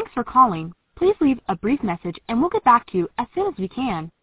Thanks for calling. Please leave a brief message and we'll get back to you as soon as we can.